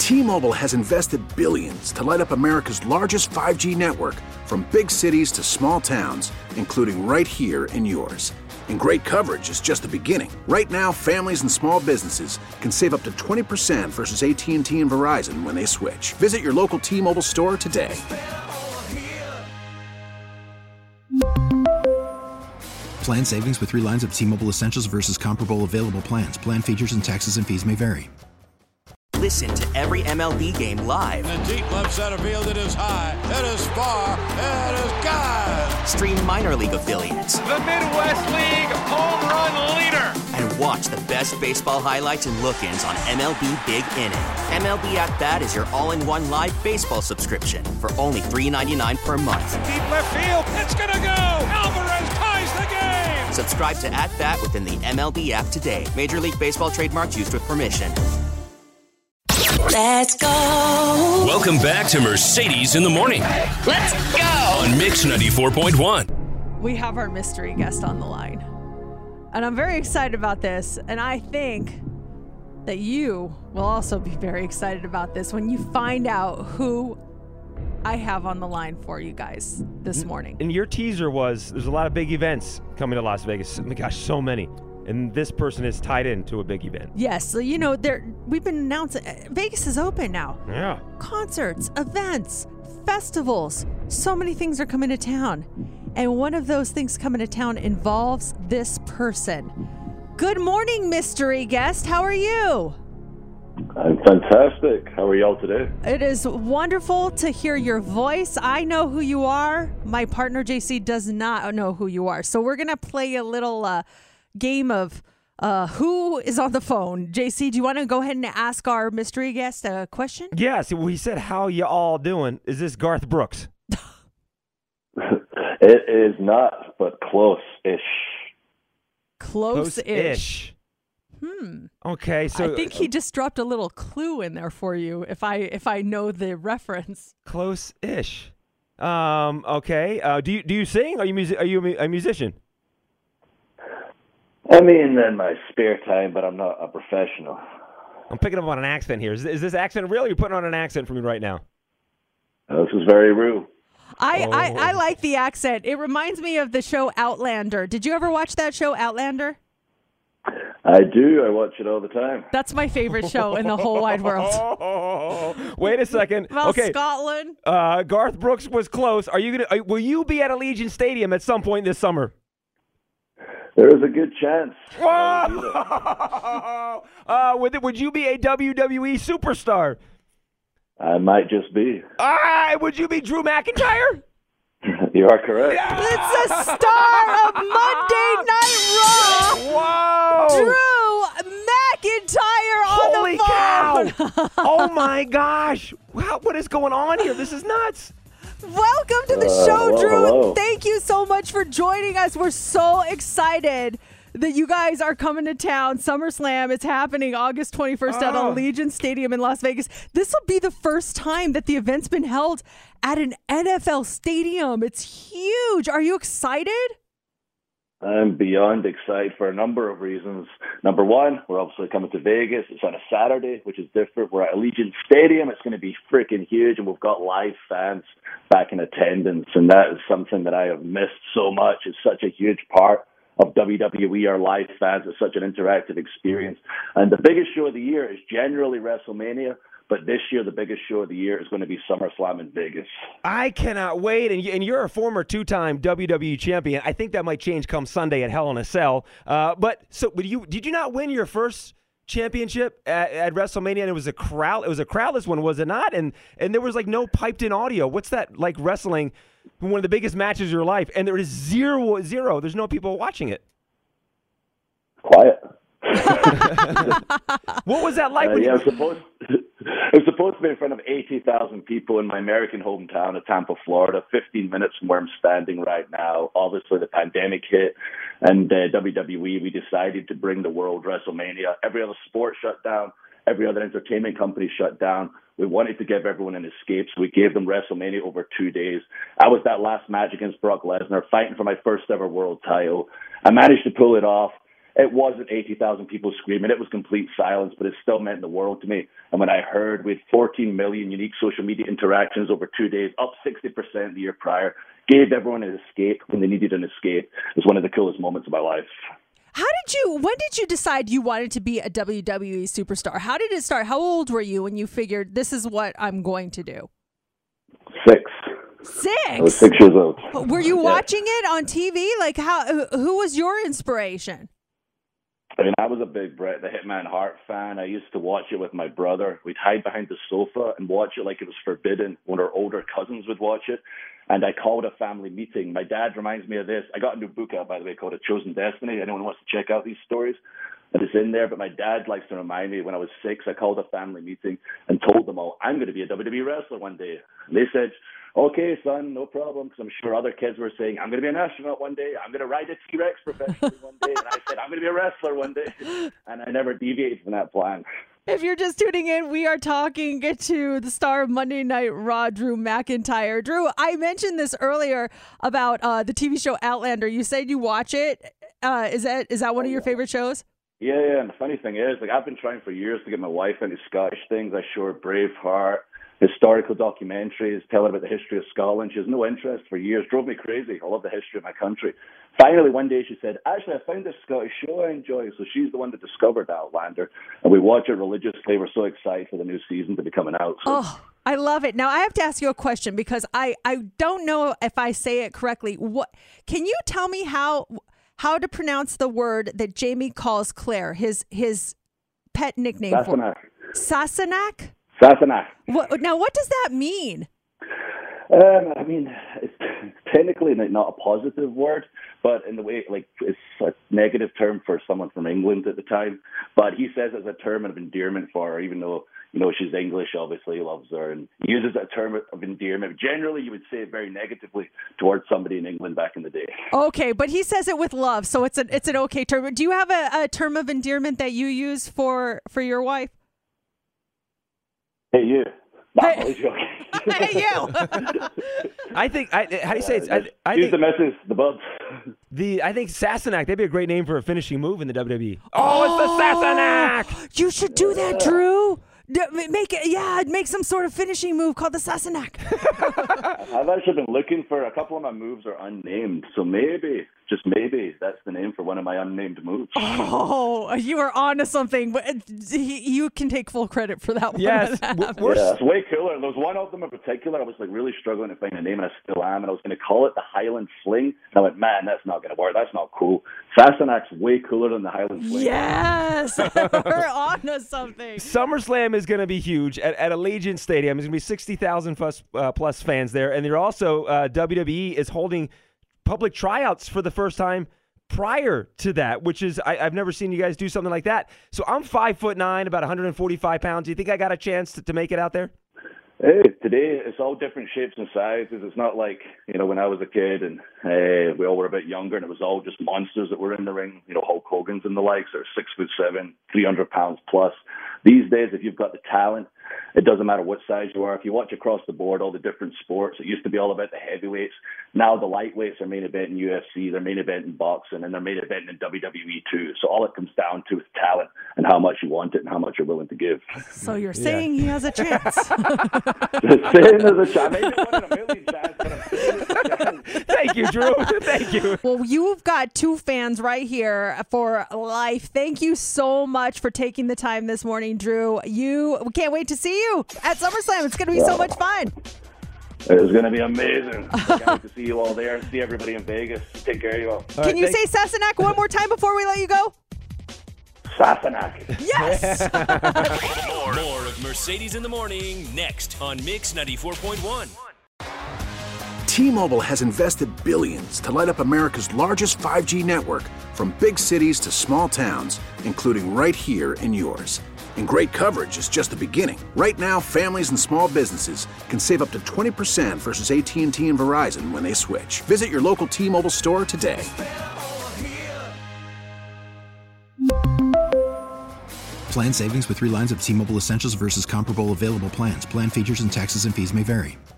T-Mobile has invested billions to light up America's largest 5G network, from big cities to small towns, including right here in yours. And great coverage is just the beginning. Right now, families and small businesses can save up to 20% versus AT&T and Verizon when they switch. Visit your local T-Mobile store today. Plan savings with 3 lines of T-Mobile Essentials versus comparable available plans. Plan features and taxes and fees may vary. Listen to every MLB game live. In the deep left center field, it is high, it is far, it is gone. Stream minor league affiliates. The Midwest League home run leader. And watch the best baseball highlights and look-ins on MLB Big Inning. MLB At Bat is your all-in-one live baseball subscription for only $3.99 per month. Deep left field, it's gonna go. Alvarez ties the game. Subscribe to At Bat within the MLB app today. Major League Baseball trademarks used with permission. Let's go. Welcome back to Mercedes in the Morning. Let's go. On Mix 94.1. We have our mystery guest on the line. And I'm very excited about this. And I think that you will also be very excited about this when you find out who I have on the line for you guys this morning. And your teaser was, there's a lot of big events coming to Las Vegas. Oh my gosh, so many. And this person is tied into a big event. Yes, so we've been announcing, Vegas is open now. Yeah. Concerts, events, festivals, so many things are coming to town. And one of those things coming to town involves this person. Good morning, mystery guest. How are you? I'm fantastic. How are y'all today? It is wonderful to hear your voice. I know who you are. My partner, JC, does not know who you are. So we're going to play a little game of who is on the phone. JC, do you want to go ahead and ask our mystery guest a question? Yes, we said, how you all doing? Is this Garth Brooks? It is not, but close-ish. Close-ish. Okay, so I think he just dropped a little clue in there for you if I know the reference. Close-ish. Okay. Do you sing? Are you a musician? I mean, in my spare time, but I'm not a professional. I'm picking up on an accent here. Is this accent real, or are you putting on an accent for me right now? This is very real. I like the accent. It reminds me of the show Outlander. Did you ever watch that show, Outlander? I do. I watch it all the time. That's my favorite show in the whole wide world. Wait a second. Well, okay. Scotland. Garth Brooks was close. Will you be at Allegiant Stadium at some point this summer? There is a good chance. Would you be a WWE superstar? I might just be. Would you be Drew McIntyre? You are correct. Yeah! It's a star of Monday Night Raw. Whoa! Drew McIntyre on Holy the phone. cow! Oh my gosh! Wow, what is going on here? This is nuts. Welcome to the show, Drew. Hello. Thank you so much for joining us. We're so excited that you guys are coming to town. SummerSlam is happening August 21st at Allegiant Stadium in Las Vegas. This will be the first time that the event's been held at an NFL stadium. It's huge. Are you excited? I'm beyond excited for a number of reasons. Number one, we're obviously coming to Vegas. It's on a Saturday, which is different. We're at Allegiant Stadium. It's going to be freaking huge, and we've got live fans back in attendance, and that is something that I have missed so much. It's such a huge part of WWE, our live fans. It's such an interactive experience. And the biggest show of the year is generally WrestleMania, but this year the biggest show of the year is going to be SummerSlam in Vegas. I cannot wait. And you're a former 2-time WWE champion. I think that might change come Sunday at Hell in a Cell. Did you not win your first championship at WrestleMania? And it was a crowdless one, was it not? And there was like no piped in audio. What's that like wrestling? One of the biggest matches of your life, and there is zero. There's no people watching it. Quiet. What was that like? It was supposed to be in front of 80,000 people in my American hometown of Tampa, Florida, 15 minutes from where I'm standing right now. Obviously, the pandemic hit, and WWE, we decided to bring the world WrestleMania. Every other sport shut down. Every other entertainment company shut down. We wanted to give everyone an escape, so we gave them WrestleMania over 2 days. I was that last match against Brock Lesnar, fighting for my first ever world title. I managed to pull it off. it wasn't 80,000 people screaming. It was complete silence, but it still meant the world to me. And when I heard we had 14 million unique social media interactions over 2 days, up 60% the year prior, gave everyone an escape when they needed an escape, it was one of the coolest moments of my life. When did you decide you wanted to be a WWE superstar? How did it start? How old were you when you figured this is what I'm going to do? 6. I was 6 years old. Were you watching it on TV? Like, who was your inspiration? I mean, I was a big Bret the Hitman Hart fan. I used to watch it with my brother. We'd hide behind the sofa and watch it like it was forbidden when our older cousins would watch it. And I called a family meeting. My dad reminds me of this. I got a new book out, by the way, called A Chosen Destiny. Anyone wants to check out these stories? And it's in there, but my dad likes to remind me when I was 6, I called a family meeting and told them all, I'm going to be a WWE wrestler one day. And they said, okay, son, no problem, because I'm sure other kids were saying, I'm going to be an astronaut one day. I'm going to ride a T-Rex professionally one day. And I said, I'm going to be a wrestler one day. And I never deviated from that plan. If you're just tuning in, we are talking to the star of Monday Night Raw, Drew McIntyre. Drew, I mentioned this earlier about the TV show Outlander. You said you watch it. Is that one of your favorite shows? Yeah. And the funny thing is, like, I've been trying for years to get my wife into Scottish things. I show her Braveheart, historical documentaries, tell her about the history of Scotland. She has no interest for years. Drove me crazy. I love the history of my country. Finally, one day she said, actually, I found this Scottish show I enjoy. So she's the one that discovered Outlander. And we watch it religiously. We're so excited for the new season to be coming out. So. Oh, I love it. Now, I have to ask you a question because I don't know if I say it correctly. Can you tell me how to pronounce the word that Jamie calls Claire, his pet nickname? Sassenach. Sassenach? Sassenach. Now, what does that mean? I mean, it's technically not a positive word, but in the way, like, it's a negative term for someone from England at the time. But he says it's a term of endearment for her, even though, she's English, obviously, he loves her, and he uses that term of endearment. Generally, you would say it very negatively towards somebody in England back in the day. Okay, but he says it with love, so it's an okay term. Do you have a term of endearment that you use for your wife? Hey, you. Hey you. I think. How do you say it? Use the missus, the buds. I think Sassenach. That'd be a great name for a finishing move in the WWE. Oh, it's the Sassenach. You should do that, Drew. Make some sort of finishing move called the Sassenach. I've actually been looking for a couple of my moves are unnamed, so maybe, just maybe, that's the name for one of my unnamed moves. Oh, you are onto something, but you can take full credit for that one. Yes, it's way cooler. There was one of them in particular I was like really struggling to find a name, and I still am, and I was going to call it the Highland Sling, and I went, man, that's not going to work. That's not cool. Sassenach's way cooler than the Highland Sling. Yes, we're onto something. SummerSlam is going to be huge at Allegiant Stadium. There's going to be 60,000 plus fans there. And they're also, WWE is holding public tryouts for the first time prior to that, which is, I've never seen you guys do something like that. So I'm 5'9", about 145 pounds. Do you think I got a chance to make it out there? Hey, today it's all different shapes and sizes. It's not like, when I was a kid and we all were a bit younger and it was all just monsters that were in the ring, Hulk Hogan's and the likes are 6'7", 300 pounds plus. These days, if you've got the talent, it doesn't matter what size you are. If you watch across the board, all the different sports, it used to be all about the heavyweights. Now the lightweights are main event in UFC, they're main event in boxing, and they're main event in WWE too. So all it comes down to is talent and how much you want it and how much you're willing to give. So you're saying he has a chance. Saying there's a chance. Maybe one in a million chance, but I'm saying there's a chance. Thank you, Drew. Thank you. Well, you've got two fans right here for life. Thank you so much for taking the time this morning, Drew. We can't wait to see you at SummerSlam. It's going to be so much fun. It's going to be amazing. I can't wait to see you all there. See everybody in Vegas. Take care of you all. Can you say Sassenach one more time before we let you go? Sassenach. Yes. More of Mercedes in the Morning next on Mix 94.1. T-Mobile has invested billions to light up America's largest 5G network, from big cities to small towns, including right here in yours. And great coverage is just the beginning. Right now, families and small businesses can save up to 20% versus AT&T and Verizon when they switch. Visit your local T-Mobile store today. Plan savings with 3 lines of T-Mobile Essentials versus comparable available plans. Plan features and taxes and fees may vary.